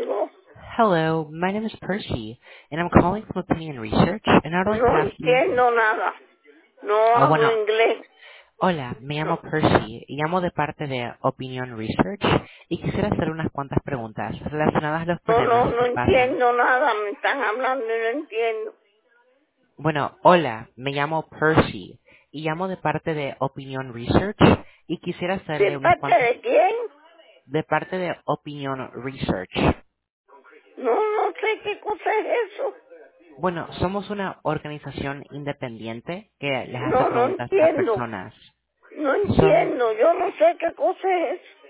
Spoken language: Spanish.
Aló. Hello, my name is Percy, and I'm calling from Opinion Research, and I'd like to No ask you... entiendo nada. No Oh, hablo bueno, inglés. hola, me No, llamo Percy, y llamo de parte de Opinion Research, y quisiera hacer unas cuantas preguntas relacionadas a los problemas no que pasan. entiendo nada. Me están hablando y no entiendo. Bueno, hola, me llamo Percy, y llamo de parte de Opinion Research, y quisiera ¿De hacerle unas parte cuantas... de quién? De parte de Opinion Research. No sé qué cosa es eso. Bueno, somos una organización independiente que les hace No preguntas a entiendo. personas. No Son entiendo. Yo no sé qué cosa es eso.